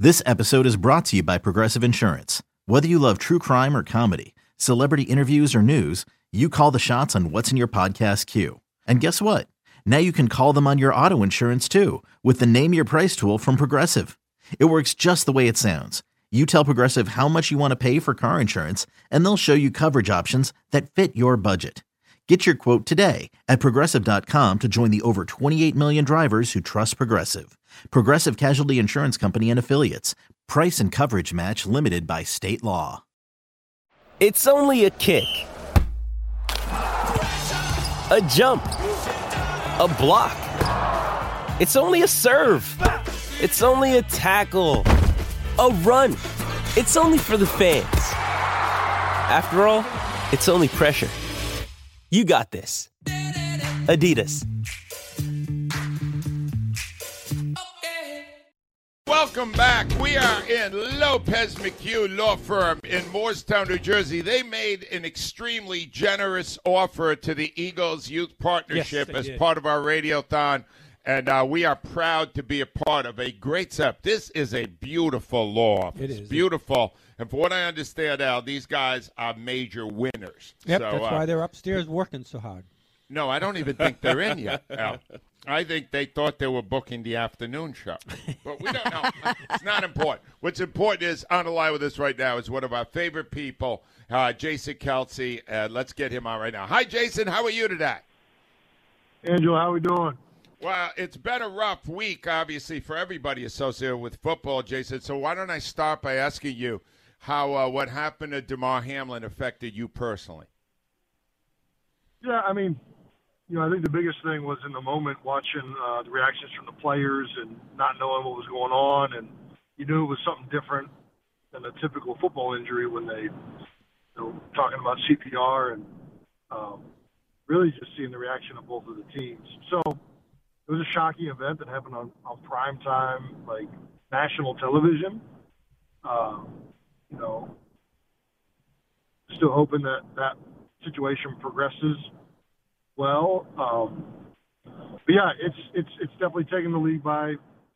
This episode is brought to you by Progressive Insurance. Whether you love true crime or comedy, celebrity interviews or news, you call the shots on what's in your podcast queue. And guess what? Now you can call them on your auto insurance too with the Name Your Price tool from Progressive. It works just the way it sounds. You tell Progressive how much you want to pay for car insurance, and they'll show you coverage options that fit your budget. Get your quote today at Progressive.com to join the over 28 million drivers who trust Progressive. Progressive Casualty Insurance Company and Affiliates. Price and coverage match limited by state law. It's only a kick, a jump, a block. It's only a serve. It's only a tackle, a run. It's only for the fans. After all, it's only pressure. You got this. Adidas. Welcome back. We are in Lopez McHugh Law Firm in Moorestown, New Jersey. They made an extremely generous offer to the Eagles Youth Partnership as part of our Radiothon, and we are proud to be a part of a great step. This is a beautiful law office. It is. Beautiful. And for what I understand, Al, these guys are major winners. Yep, so, that's why they're upstairs working so hard. No, I don't even think they're in yet, Al. I think they thought they were booking the afternoon show. But we don't know. It's not important. What's important is, on the line with us right now is one of our favorite people, Jason Kelce. Let's get him on right now. Hi, Jason. How are you today? Angel, how we doing? Well, it's been a rough week, obviously, for everybody associated with football, Jason. So why don't I start by asking you how what happened to Damar Hamlin affected you personally? Yeah, I mean, I think the biggest thing was in the moment watching the reactions from the players and not knowing what was going on, and you knew it was something different than a typical football injury when they, talking about CPR and really just seeing the reaction of both of the teams. So it was a shocking event that happened on prime time, like national television. Still hoping that situation progresses well. But yeah, it's definitely taken the league by,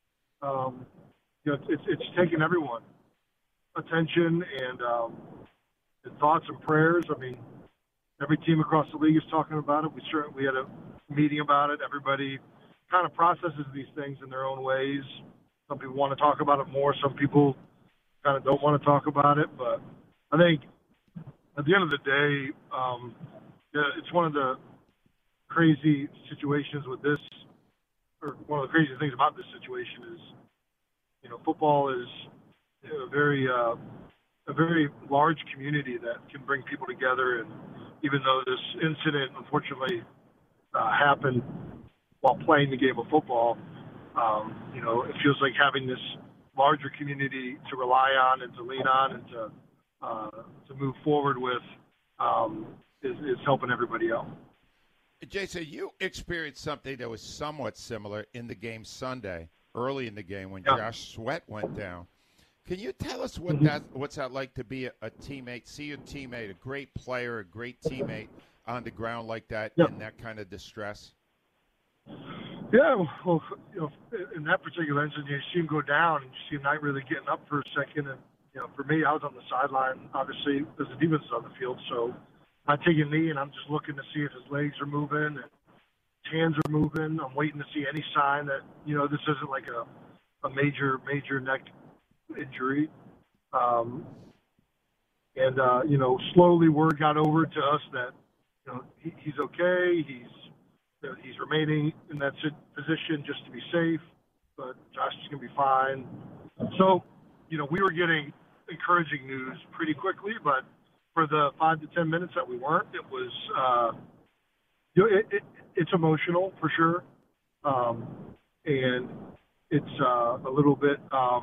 it's taken everyone attention and thoughts and prayers. I mean, every team across the league is talking about it. We had a meeting about it. Everybody kind of processes these things in their own ways. Some people want to talk about it more. Some people kind of don't want to talk about it. But I think at the end of the day, it's one of the crazy situations with this, or one of the crazy things about this situation is, football is a very large community that can bring people together. And even though this incident unfortunately happened while playing the game of football, it feels like having this larger community to rely on and to lean on and to move forward with is helping everybody out. Jason, you experienced something that was somewhat similar in the game Sunday, early in the game when Josh Sweat went down. Can you tell us what's that like to be a teammate, see your teammate, a great player, a great teammate on the ground like that in that kind of distress? Yeah, well, in that particular incident, you see him go down and you see him not really getting up for a second. And, for me, I was on the sideline, obviously, because the defense is on the field. So I take a knee and I'm just looking to see if his legs are moving and his hands are moving. I'm waiting to see any sign that, this isn't like a major neck injury. Slowly word got over to us that, he's okay. He's remaining in that position just to be safe, but Josh is going to be fine. So, we were getting encouraging news pretty quickly, but for the 5 to 10 minutes that we weren't, it was, it's emotional for sure. And it's a little bit,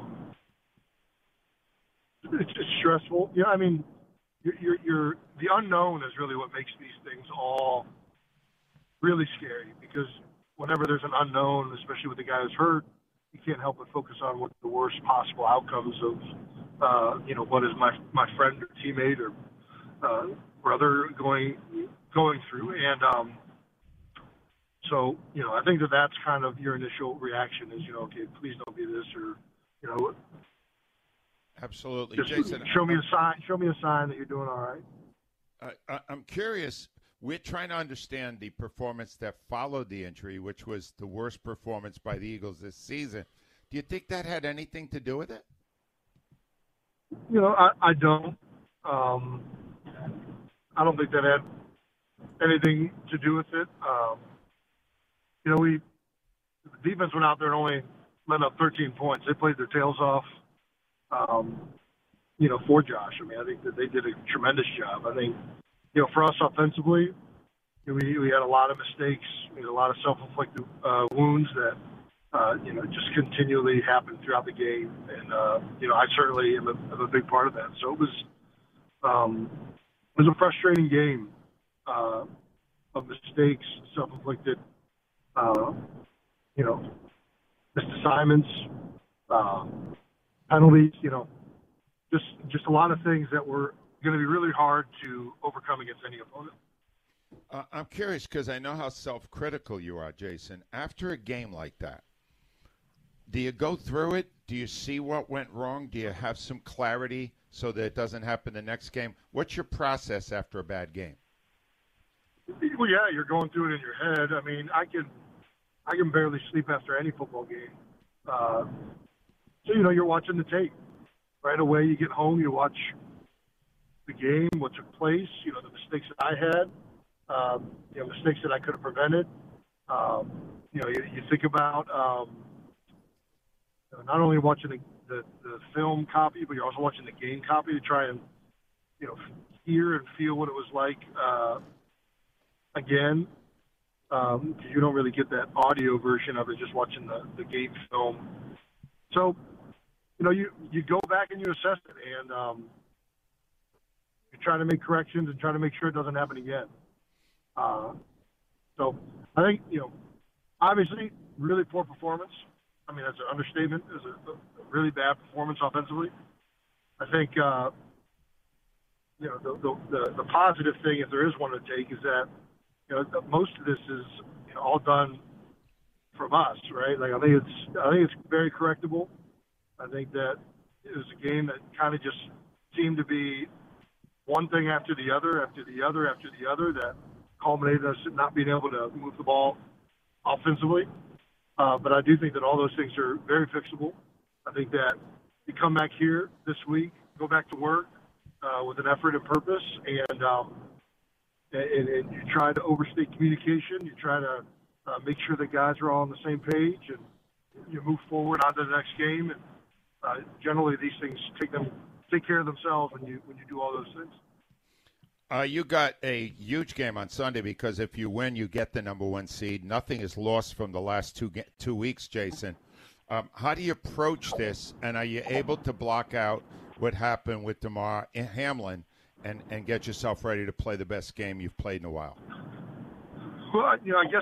it's just stressful. I mean, you're the unknown is really what makes these things all really scary, because whenever there's an unknown, especially with the guy who's hurt, you can't help but focus on what the worst possible outcomes of, what is my friend or teammate or brother going through. And so, I think that's kind of your initial reaction is, okay, please don't be this, or, Absolutely. Just Jason, show me a sign. Show me a sign that you're doing all right. I'm curious. We're trying to understand the performance that followed the injury, which was the worst performance by the Eagles this season. Do you think that had anything to do with it? You know, I don't. I don't think that had anything to do with it. You know, the defense went out there and only let up 13 points. They played their tails off, you know, for Josh. I mean, I think that they did a tremendous job. I think, you know, for us offensively, we had a lot of mistakes. We had a lot of self-inflicted wounds that, you know, just continually happened throughout the game. And, you know, I certainly am a big part of that. So it was a frustrating game of mistakes, self-inflicted, you know, missed assignments, penalties, you know, just a lot of things that were going to be really hard to overcome against any opponent. I'm curious because I know how self-critical you are, Jason. After a game like that, do you go through it? Do you see what went wrong? Do you have some clarity so that it doesn't happen the next game? What's your process after a bad game? Well, yeah, you're going through it in your head. I mean, I can barely sleep after any football game. So, you know, you're watching the tape. Right away, you get home, you watch the game, what took place, you know, the mistakes that I had, you know, mistakes that I could have prevented. You know, you think about not only watching the film copy, but you're also watching the game copy to try and, you know, hear and feel what it was like again. Because you don't really get that audio version of it just watching the game film. So, you know, you go back and you assess it, and you try to make corrections and try to make sure it doesn't happen again. So I think, you know, obviously, really poor performance. I mean, that's an understatement. It was a really bad performance offensively. I think, you know, the positive thing, if there is one to take, is that, you know, most of this is, you know, all done from us, right? Like I think it's very correctable. I think that it was a game that kind of just seemed to be one thing after the other, that culminated us not being able to move the ball offensively. But I do think that all those things are very fixable. I think that you come back here this week, go back to work with an effort and purpose, and you try to overstate communication. You try to make sure that guys are all on the same page, and you move forward onto the next game. And generally, these things take care of themselves when you do all those things. You got a huge game on Sunday because if you win, you get the number one seed. Nothing is lost from the last 2 weeks, Jason. How do you approach this, and are you able to block out what happened with Damar Hamlin and get yourself ready to play the best game you've played in a while? Well, you know, I guess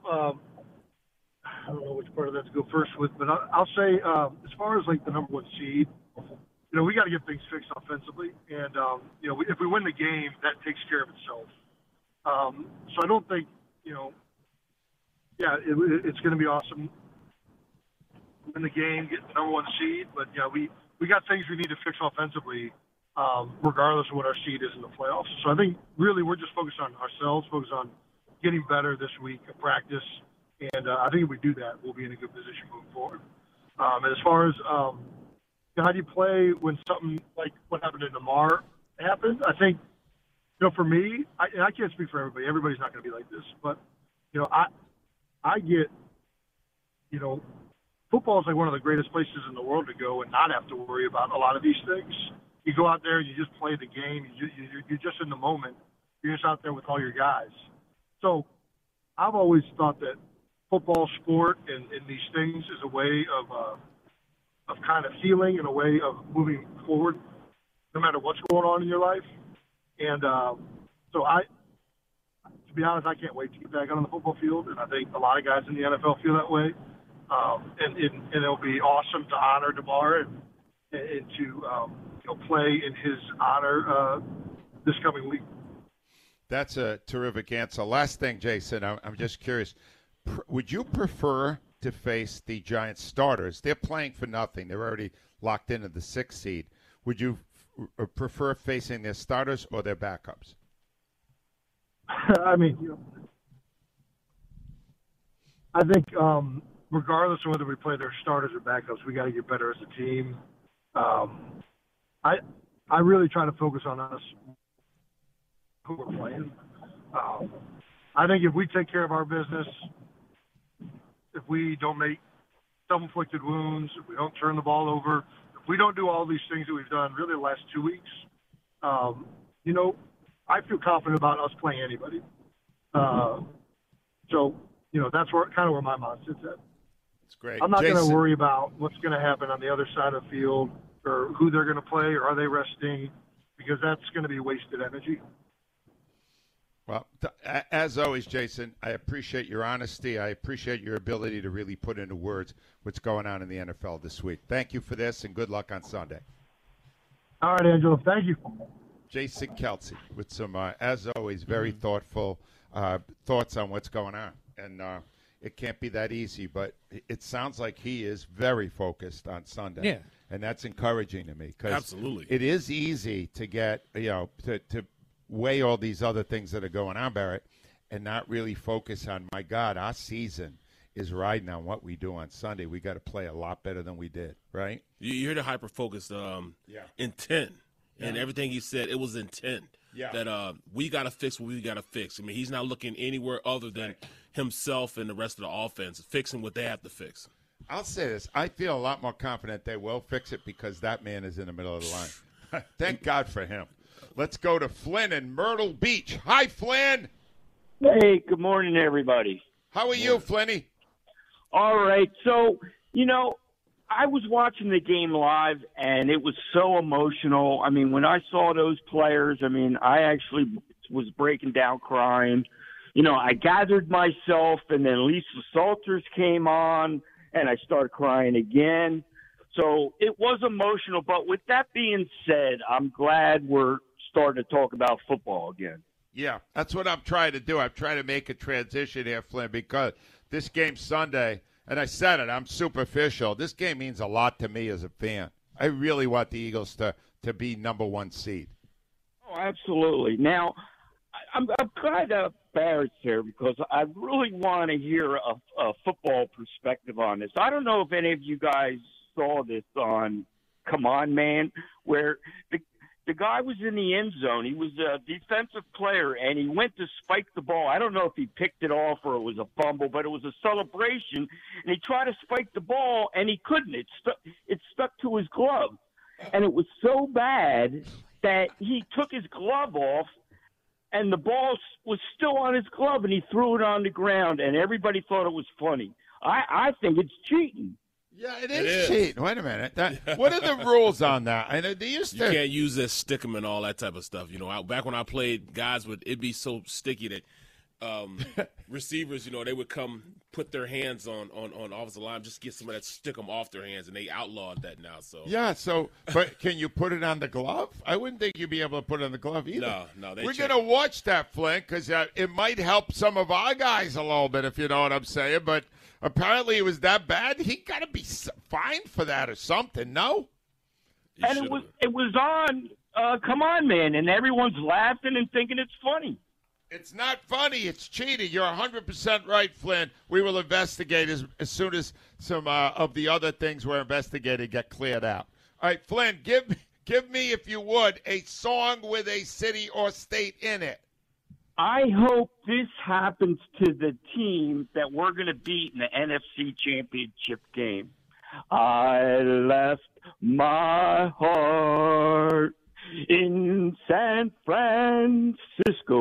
I don't know which part of that to go first with, but I'll say as far as like the number one seed, you know, we got to get things fixed offensively, and you know, if we win the game, that takes care of itself. So I don't think, you know, yeah, it's going to be awesome win the game, get the number one seed, but yeah, we got things we need to fix offensively, regardless of what our seed is in the playoffs. So I think really we're just focused on ourselves, focused on getting better this week of practice, and I think if we do that, we'll be in a good position moving forward. And as far as how do you play when something like what happened to Damar happened? I think, you know, for me, I can't speak for everybody. Everybody's not going to be like this. But, you know, I get, you know, football is like one of the greatest places in the world to go and not have to worry about a lot of these things. You go out there, you just play the game. You're just in the moment. You're just out there with all your guys. So I've always thought that football, sport, and these things is a way of kind of healing and a way of moving forward no matter what's going on in your life. And so to be honest, I can't wait to get back on the football field, and I think a lot of guys in the NFL feel that way. And it'll be awesome to honor Damar and to you know, play in his honor this coming week. That's a terrific answer. Last thing, Jason, I'm just curious. Would you prefer to face the Giants starters? They're playing for nothing. They're already locked into the 6th seed. would you prefer facing their starters or their backups? I mean, I think regardless of whether we play their starters or backups, we got to get better as a team. I really try to focus on us, who we're playing. I think if we take care of our business, if we don't make self-inflicted wounds, if we don't turn the ball over, if we don't do all these things that we've done really the last 2 weeks, I feel confident about us playing anybody. So, that's kind of where my mindset's at. That's great. I'm not going to worry about what's going to happen on the other side of the field or who they're going to play or are they resting, because that's going to be wasted energy. Well, as always, Jason, I appreciate your honesty. I appreciate your ability to really put into words what's going on in the NFL this week. Thank you for this, and good luck on Sunday. All right, Angelo. Thank you. Jason Kelce with some, as always, very thoughtful thoughts on what's going on. And it can't be that easy, but it sounds like he is very focused on Sunday. Yeah. And that's encouraging to me. 'Cause absolutely. It is easy to get, to weigh all these other things that are going on, Barrett, and not really focus on, my God, our season is riding on what we do on Sunday. We got to play a lot better than we did, right? You hear the hyper-focused intent. And everything he said, it was intent. Yeah. That we got to fix what we got to fix. I mean, he's not looking anywhere other than himself and the rest of the offense, fixing what they have to fix. I'll say this. I feel a lot more confident they will fix it because that man is in the middle of the line. Thank God for him. Let's go to Flynn in Myrtle Beach. Hi, Flynn. Hey, good morning, everybody. How are you, Flinny? All right. So, I was watching the game live, and it was so emotional. I mean, when I saw those players, I actually was breaking down crying. I gathered myself, and then Lisa Salters came on, and I started crying again. So it was emotional. But with that being said, I'm glad we're starting to talk about football again. Yeah, that's what I'm trying to do. I'm trying to make a transition here, Flynn, because this game Sunday, and I said it, I'm superficial. This game means a lot to me as a fan. I really want the Eagles to be number one seed. Oh, absolutely. Now, I'm kind of embarrassed here because I really want to hear a football perspective on this. I don't know if any of you guys saw this on Come On Man, where the guy was in the end zone. He was a defensive player, and he went to spike the ball. I don't know if he picked it off or it was a fumble, but it was a celebration, and he tried to spike the ball, and he couldn't. It stuck to his glove, and it was so bad that he took his glove off, and the ball was still on his glove, and he threw it on the ground, and everybody thought it was funny. I think it's cheating. Yeah, it is cheating. Wait a minute. What are the rules on that? I know you can't use this stick 'em and all that type of stuff. Back when I played, guys it'd be so sticky that receivers, they would come put their hands on offensive line, just get some of that stick 'em off their hands, and they outlawed that now. So but can you put it on the glove? I wouldn't think you'd be able to put it on the glove either. No. We're going to watch that, Flynn, because it might help some of our guys a little bit, if you know what I'm saying. But apparently it was that bad. He got to be fined for that or something, no? And it was on Come On Man, and everyone's laughing and thinking it's funny. It's not funny. It's cheating. You're 100% right, Flynn. We will investigate as soon as some of the other things we're investigating get cleared out. All right, Flynn, give me, if you would, a song with a city or state in it. I hope this happens to the team that we're going to beat in the NFC Championship game. I left my heart in San Francisco.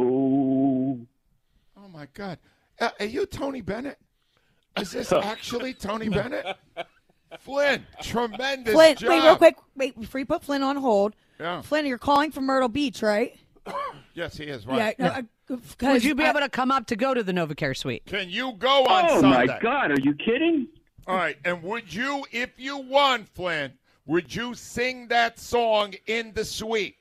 Oh, my God. Are you Tony Bennett? Is this actually Tony Bennett? Flynn, tremendous Flynn, job. Wait, real quick. Wait, before you put Flynn on hold. Yeah. Flynn, you're calling from Myrtle Beach, right? Yes, he is, right. Yeah. Would you be able to come up to go to the NovaCare suite? Can you go on Sunday? Oh, my God. Are you kidding? All right. And would you, if you won, Flynn, would you sing that song in the suite?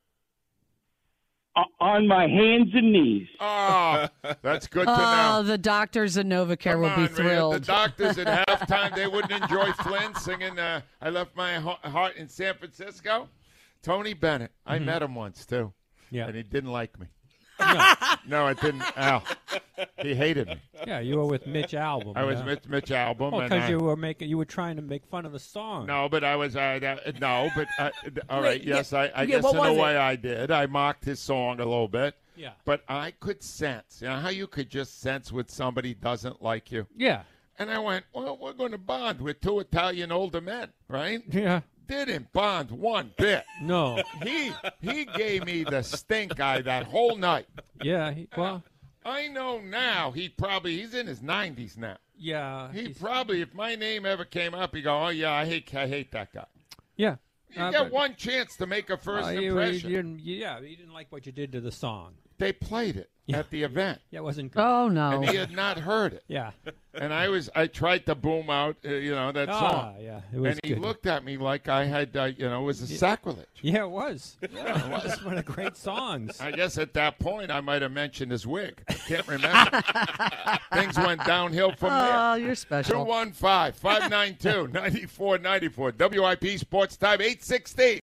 On my hands and knees. Oh, that's good to know. The doctors at NovaCare will be thrilled. Man. The doctors at halftime, they wouldn't enjoy Flynn singing I Left My Heart in San Francisco. Tony Bennett. I met him once, too. Yeah. And he didn't like me. No. No, it didn't. Al. He hated me. Yeah, you were with Mitch Albom. I was Mitch Albom. Well, because you were trying to make fun of the song. No, but I was. No, but all right. Yes, I guess in a way I did. I mocked his song a little bit. Yeah. But I could sense. You know how you could just sense when somebody doesn't like you. Yeah. And I went, well, we're going to bond with two Italian older men, right? Yeah. Didn't bond one bit. No. He gave me the stink eye that whole night. Yeah. Well, I know now he's in his 90s now. Yeah. He probably, if my name ever came up, he'd go, oh, yeah, I hate that guy. Yeah. You get one chance to make a first impression. He didn't like what you did to the song. They played it at the event. Yeah, it wasn't good. Oh, no. And he had not heard it. Yeah. And I tried to boom out, that song. Yeah, it was and he good. looked at me like I had, it was a sacrilege. Yeah, it was. Yeah, it was one of the great songs. I guess at that point I might have mentioned his wig. I can't remember. Things went downhill from there. Oh, you're special. 215-592-9494. WIP Sports Time 816.